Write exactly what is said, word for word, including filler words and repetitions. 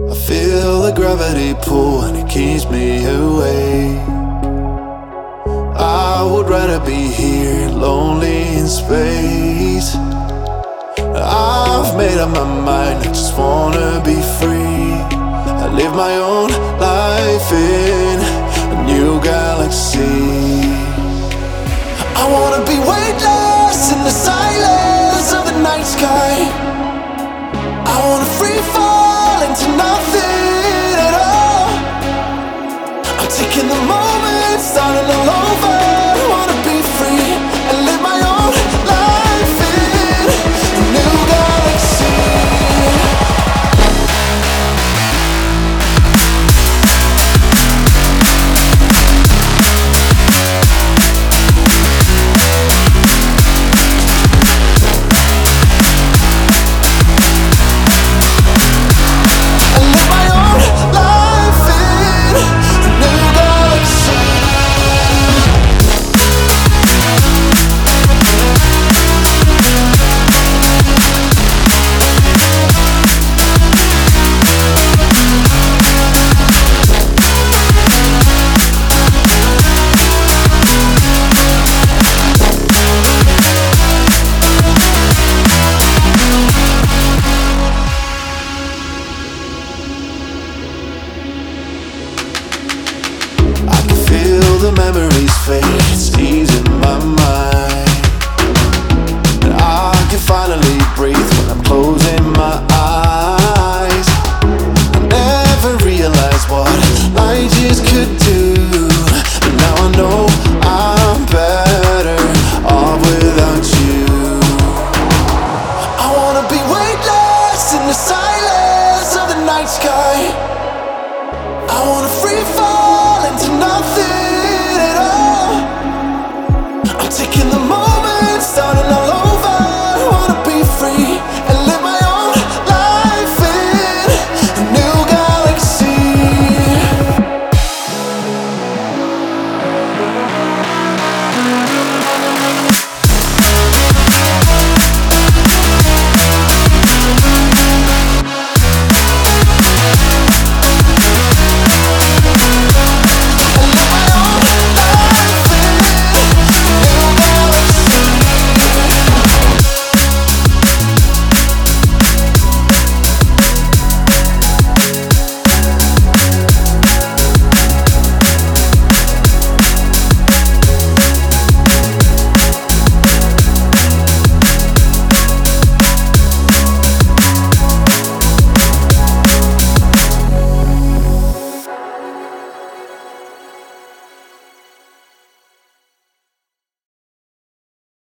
I feel the gravity pull and it keeps me awake. I would rather be here, lonely in space. I've made up my mind, I just wanna be free. I live my own life in a new galaxy. I wanna be weightless in the silence of the night sky. I wanna free fall into nothing at all. I'm taking the moment, starting all over. I wanna be free and live my own life in a new galaxy. The memories fade, it's easing my mind. And I can finally breathe when I'm closing my eyes. I never realized what I just could do, but now I know I'm better off without you. I wanna be weightless in the silence of the night sky. I wanna free fall